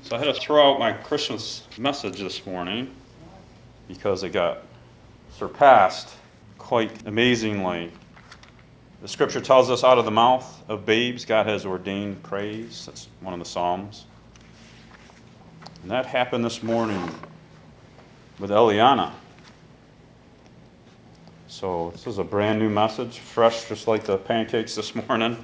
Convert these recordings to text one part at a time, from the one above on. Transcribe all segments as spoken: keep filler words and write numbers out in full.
So I had to throw out my Christmas message this morning because it got surpassed quite amazingly. The scripture tells us out of the mouth of babes God has ordained praise. That's one of the Psalms. And that happened this morning with Eliana. So this is a brand new message, fresh just like the pancakes this morning.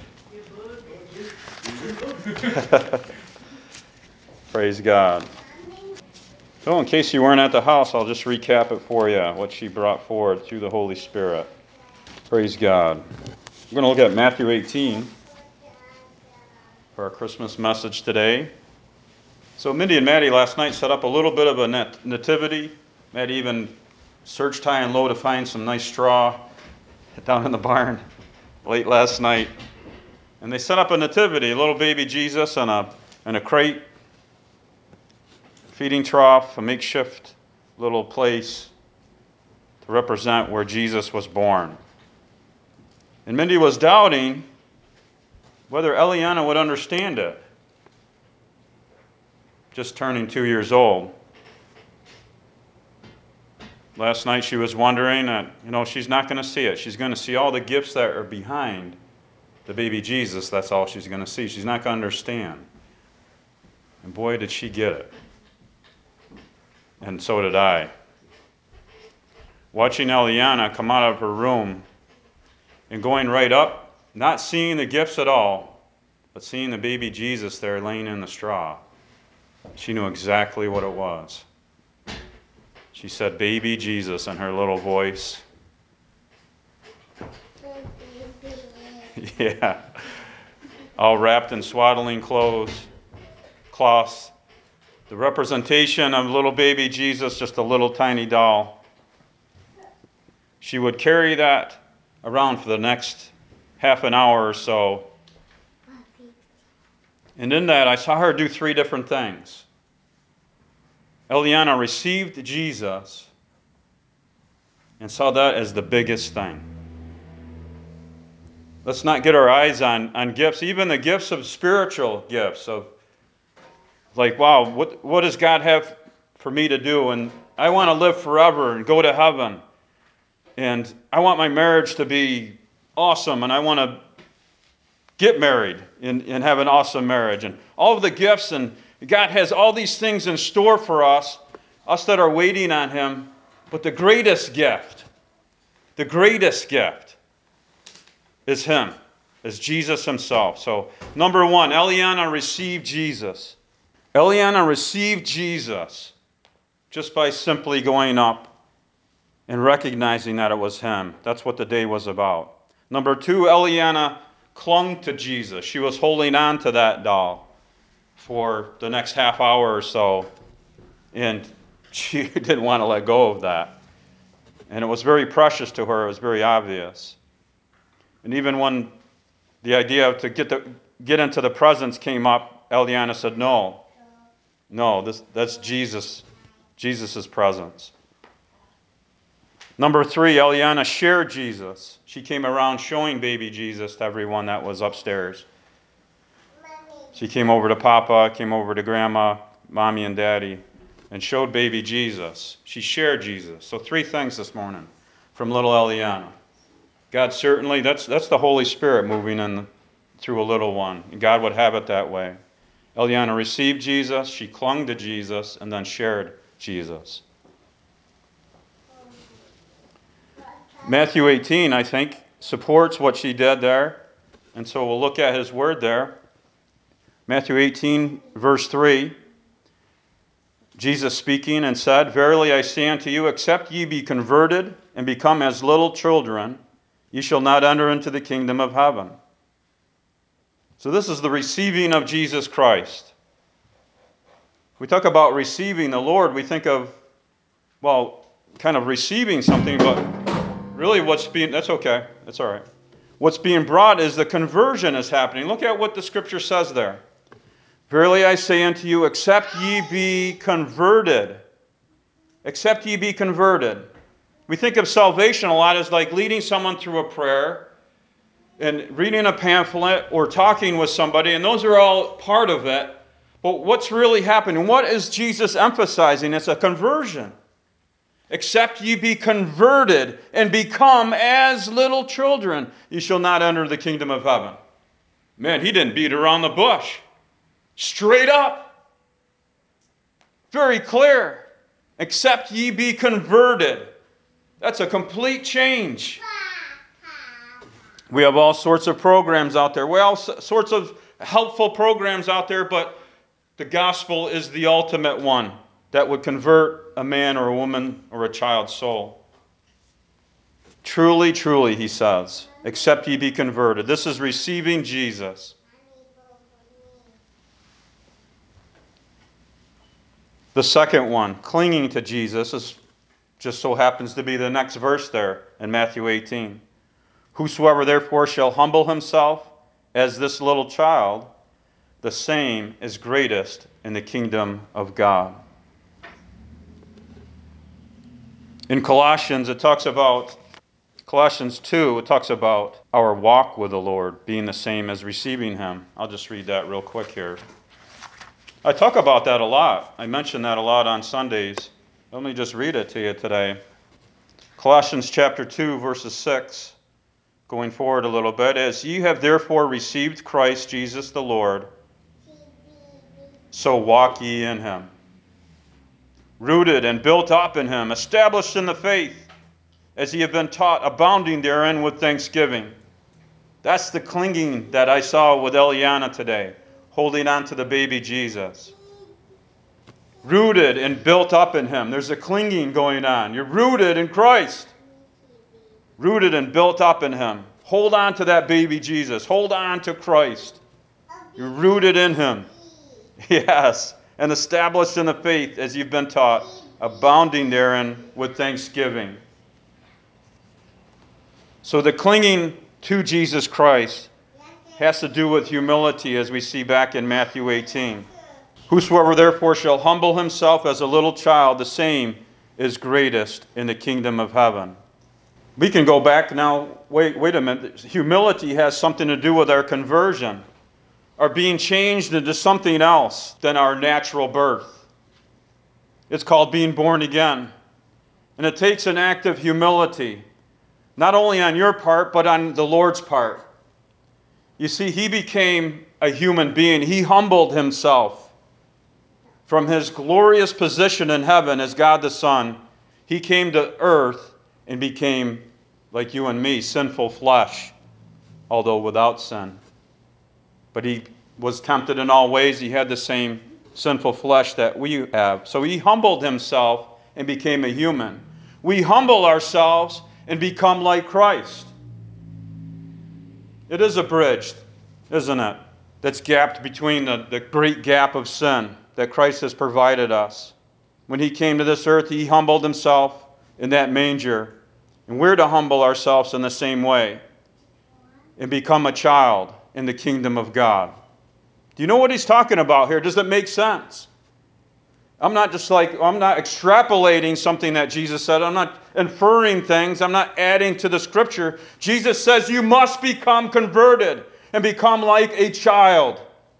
Praise God. So in case you weren't at the house, I'll just recap it for you, what she brought forward through the Holy Spirit. Praise God. We're going to look at Matthew eighteen for our Christmas message today. So Mindy and Maddie last night set up a little bit of a nat- nativity. Maddie even searched high and low to find some nice straw down in the barn late last night. And they set up a nativity, a little baby Jesus and a, and a crate, feeding trough, a makeshift little place to represent where Jesus was born. And Mindy was doubting whether Eliana would understand it, just turning two years old. Last night she was wondering that, you know, she's not going to see it. She's going to see all the gifts that are behind the baby Jesus. That's all she's going to see. She's not going to understand. And boy, did she get it. And so did I. Watching Eliana come out of her room and going right up, not seeing the gifts at all, but seeing the baby Jesus there laying in the straw, she knew exactly what it was. She said, "Baby Jesus," in her little voice. Yeah. All wrapped in swaddling clothes, cloths. The representation of little baby Jesus, just a little tiny doll. She would carry that around for the next half an hour or so. And in that, I saw her do three different things. Eliana received Jesus and saw that as the biggest thing. Let's not get our eyes on, on gifts, even the gifts of spiritual gifts, of like, wow, what, what does God have for me to do? And I want to live forever and go to heaven. And I want my marriage to be awesome, and I want to get married and, and have an awesome marriage. And all of the gifts, and God has all these things in store for us, us that are waiting on Him. But the greatest gift, the greatest gift is Him, is Jesus Himself. So, number one, Eliana received Jesus. Eliana received Jesus just by simply going up and recognizing that it was Him. That's what the day was about. Number two, Eliana clung to Jesus. She was holding on to that doll for the next half hour or so, and she didn't want to let go of that. And it was very precious to her. It was very obvious. And even when the idea to get the, get into the presence came up, Eliana said, no, no, this, that's Jesus, Jesus' presence. Number three, Eliana shared Jesus. She came around showing baby Jesus to everyone that was upstairs. She came over to Papa, came over to Grandma, Mommy, and Daddy, and showed baby Jesus. She shared Jesus. So three things this morning from little Eliana. God certainly, that's that's the Holy Spirit moving in through a little one. And God would have it that way. Eliana received Jesus, she clung to Jesus, and then shared Jesus. Matthew eighteen, I think, supports what she did there. And so we'll look at his word there. Matthew eighteen, verse three. Jesus speaking and said, "Verily I say unto you, except ye be converted and become as little children, ye shall not enter into the kingdom of heaven." So this is the receiving of Jesus Christ. We talk about receiving the Lord, we think of, well, kind of receiving something, but really what's being, that's okay, that's all right. What's being brought is the conversion is happening. Look at what the scripture says there. "Verily I say unto you, except ye be converted." Except ye be converted. We think of salvation a lot as like leading someone through a prayer and reading a pamphlet or talking with somebody, and those are all part of it. But what's really happening? What is Jesus emphasizing? It's a conversion. Except ye be converted and become as little children, ye shall not enter the kingdom of heaven. Man, he didn't beat around the bush. Straight up. Very clear. Except ye be converted. That's a complete change. We have all sorts of programs out there. We have all sorts of helpful programs out there, but the gospel is the ultimate one that would convert a man or a woman or a child's soul. Truly, truly, he says, except ye be converted. This is receiving Jesus. The second one, clinging to Jesus, is just so happens to be the next verse there in Matthew eighteen. Whosoever therefore shall humble himself as this little child, the same is greatest in the kingdom of God. In Colossians, it talks about, Colossians two, it talks about our walk with the Lord being the same as receiving him. I'll just read that real quick here. I talk about that a lot. I mention that a lot on Sundays. Let me just read it to you today. Colossians chapter two, verses six, going forward a little bit. As ye have therefore received Christ Jesus the Lord, so walk ye in him. Rooted and built up in him, established in the faith, as ye have been taught, abounding therein with thanksgiving. That's the clinging that I saw with Eliana today, holding on to the baby Jesus. Rooted and built up in him. There's a clinging going on. You're rooted in Christ. Rooted and built up in him. Hold on to that baby Jesus. Hold on to Christ. You're rooted in him. Yes. And established in the faith as you've been taught, abounding therein with thanksgiving. So the clinging to Jesus Christ has to do with humility, as we see back in Matthew eighteen. Whosoever therefore shall humble himself as a little child, the same is greatest in the kingdom of heaven. We can go back now, wait, wait a minute. Humility has something to do with our conversion, our being changed into something else than our natural birth. It's called being born again. And it takes an act of humility, not only on your part, but on the Lord's part. You see, he became a human being. He humbled himself from his glorious position in heaven as God the Son. He came to earth and became, like you and me, sinful flesh, although without sin. But he was tempted in all ways. He had the same sinful flesh that we have. So he humbled himself and became a human. We humble ourselves and become like Christ. It is a bridge, isn't it? That's gapped between the, the great gap of sin that Christ has provided us. When he came to this earth, he humbled himself in that manger. And we're to humble ourselves in the same way and become a child in the kingdom of God. Do you know what he's talking about here? Does it make sense? I'm not just like, I'm not extrapolating something that Jesus said. I'm not inferring things. I'm not adding to the scripture. Jesus says you must become converted and become like a child.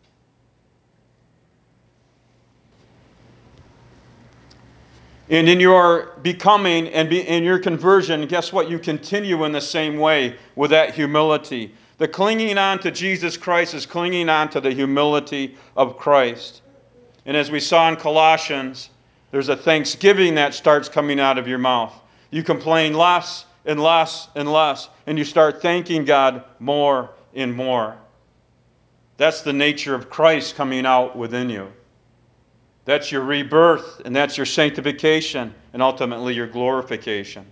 And in your becoming and be, in your conversion, guess what? You continue in the same way with that humility. The clinging on to Jesus Christ is clinging on to the humility of Christ. And as we saw in Colossians, there's a thanksgiving that starts coming out of your mouth. You complain less and less and less, and you start thanking God more and more. That's the nature of Christ coming out within you. That's your rebirth, and that's your sanctification, and ultimately your glorification.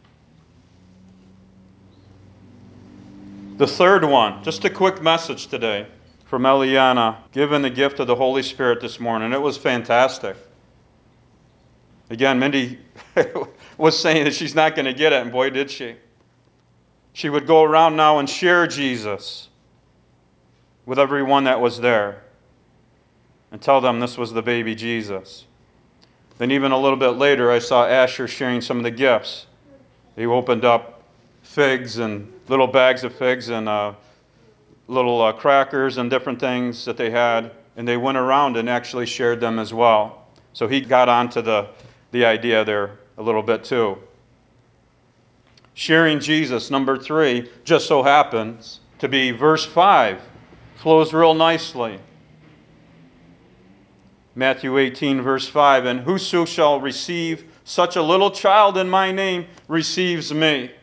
The third one, just a quick message today from Eliana, given the gift of the Holy Spirit this morning. It was fantastic. Again, Mindy was saying that she's not going to get it, and boy, did she. She would go around now and share Jesus with everyone that was there and tell them this was the baby Jesus. Then even a little bit later, I saw Asher sharing some of the gifts. He opened up figs and little bags of figs and uh, little uh, crackers and different things that they had. and they went around and actually shared them as well. So he got onto the, the idea there a little bit too. Sharing Jesus, number three, just so happens to be verse five. Flows real nicely. Matthew eighteen, verse five, and whoso shall receive such a little child in my name receives me.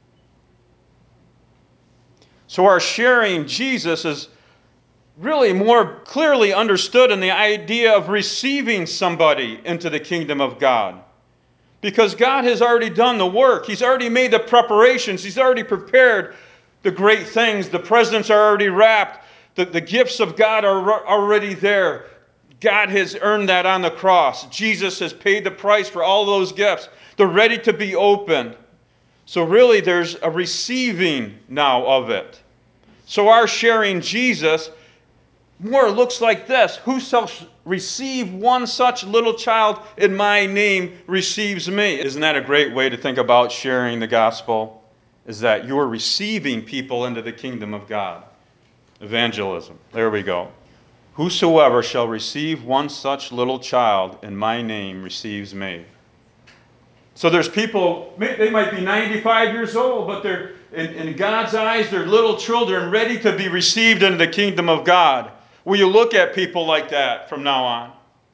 So our sharing Jesus is really more clearly understood in the idea of receiving somebody into the kingdom of God. Because God has already done the work. He's already made the preparations. He's already prepared the great things. The presents are already wrapped. The, the gifts of God are already there. God has earned that on the cross. Jesus has paid the price for all those gifts. They're ready to be opened. So really there's a receiving now of it. So our sharing Jesus more looks like this. Who shall receive one such little child in my name receives me. Isn't that a great way to think about sharing the gospel? Is that you're receiving people into the kingdom of God. Evangelism. There we go. Whosoever shall receive one such little child in my name receives me. So there's people, they might be ninety-five years old, but they're, in, in God's eyes, they're little children ready to be received into the kingdom of God. Will you look at people like that from now on?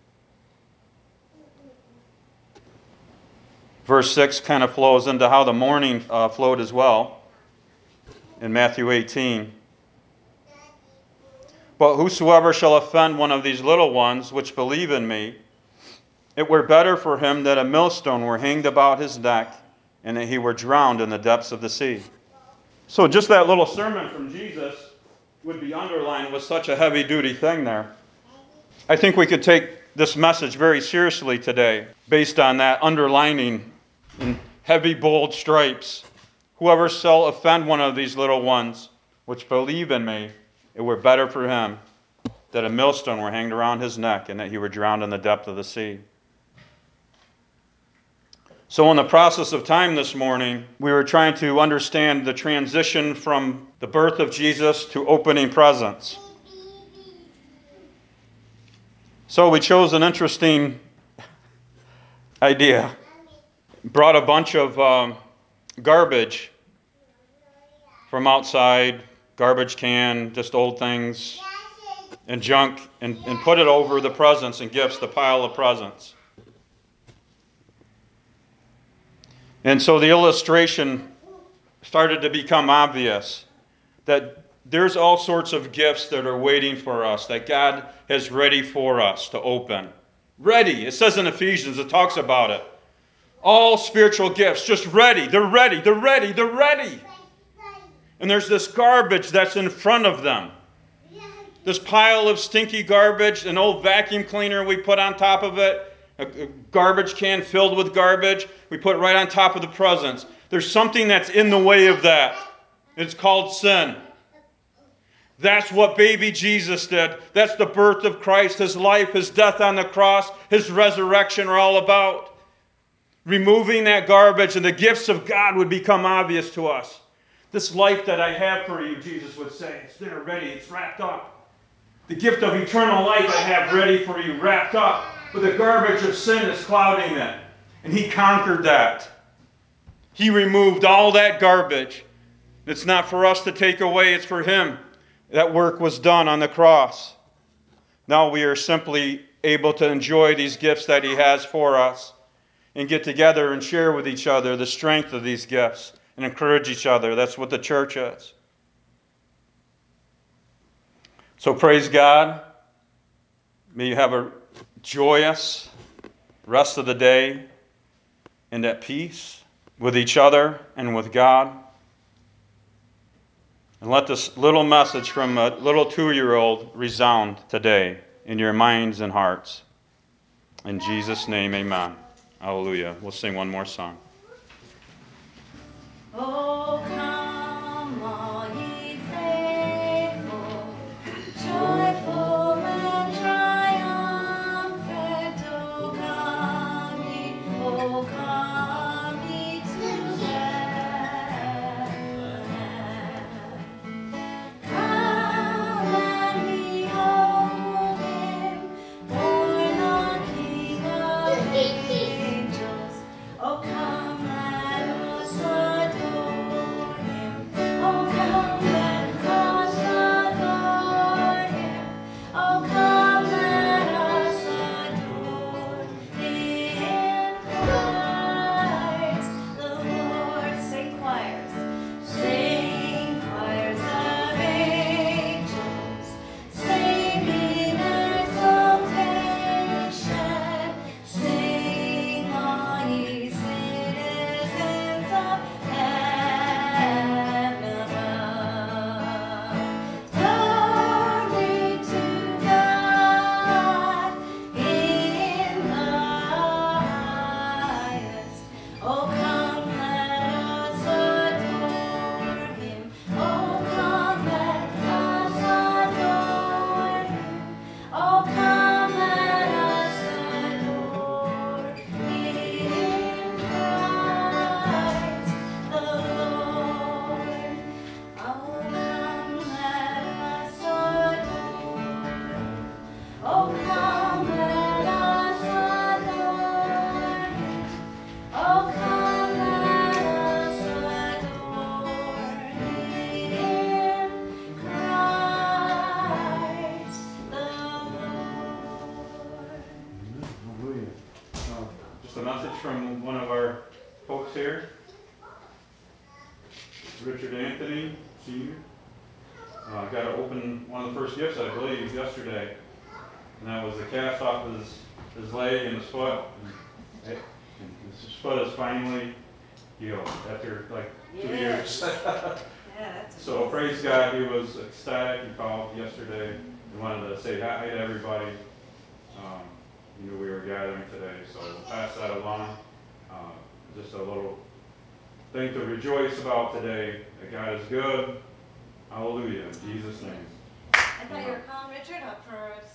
Verse six kind of flows into how the morning uh, flowed as well in Matthew eighteen. But whosoever shall offend one of these little ones which believe in me, it were better for him that a millstone were hanged about his neck and that he were drowned in the depths of the sea. So just that little sermon from Jesus would be underlined with such a heavy-duty thing there. I think we could take this message very seriously today based on that underlining in heavy, bold stripes. Whoever shall offend one of these little ones which believe in me, it were better for him that a millstone were hanged around his neck and that he were drowned in the depth of the sea. So in the process of time this morning, we were trying to understand the transition from the birth of Jesus to opening presents. So we chose an interesting idea. Brought a bunch of um, garbage from outside, garbage can, just old things and junk, and, and put it over the presents and gifts, the pile of presents. And so the illustration started to become obvious that there's all sorts of gifts that are waiting for us, that God has ready for us to open. Ready. It says in Ephesians, it talks about it. All spiritual gifts, just ready. They're ready. They're ready. They're ready. And there's this garbage that's in front of them. This pile of stinky garbage, an old vacuum cleaner we put on top of it, a garbage can filled with garbage, we put right on top of the presents. There's something that's in the way of that. It's called sin. That's what baby Jesus did. That's the birth of Christ. His life, his death on the cross, his resurrection are all about. Removing that garbage and the gifts of God would become obvious to us. This life that I have for you, Jesus would say, it's there ready, it's wrapped up. The gift of eternal life I have ready for you, wrapped up. But the garbage of sin is clouding it. And he conquered that. He removed all that garbage. It's not for us to take away, it's for him. That work was done on the cross. Now we are simply able to enjoy these gifts that he has for us and get together and share with each other the strength of these gifts and encourage each other. That's what the church is. So praise God. May you have a joyous rest of the day and at peace with each other and with God. And let this little message from a little two-year-old resound today in your minds and hearts. In Jesus' name, amen. Hallelujah. We'll sing one more song. Oh, come, all ye faithful, joyful and triumphant. Oh, come ye, oh, come ye to Bethlehem. Come and behold It's a message from one of our folks here, Richard Anthony, Senior. Uh, got to open one of the first gifts, I believe, yesterday. And that was the cast off of his, his leg and his foot. And, it, and his foot is finally healed after like two Yes. years. Yeah, that's So praise God, he was ecstatic. He called yesterday and wanted to say hi to everybody. Um, he knew we were gathering today, so we'll pass that along. Uh, just a little thing to rejoice about today, that God is good. Hallelujah, in Jesus' name. I thought you were calling Richard up for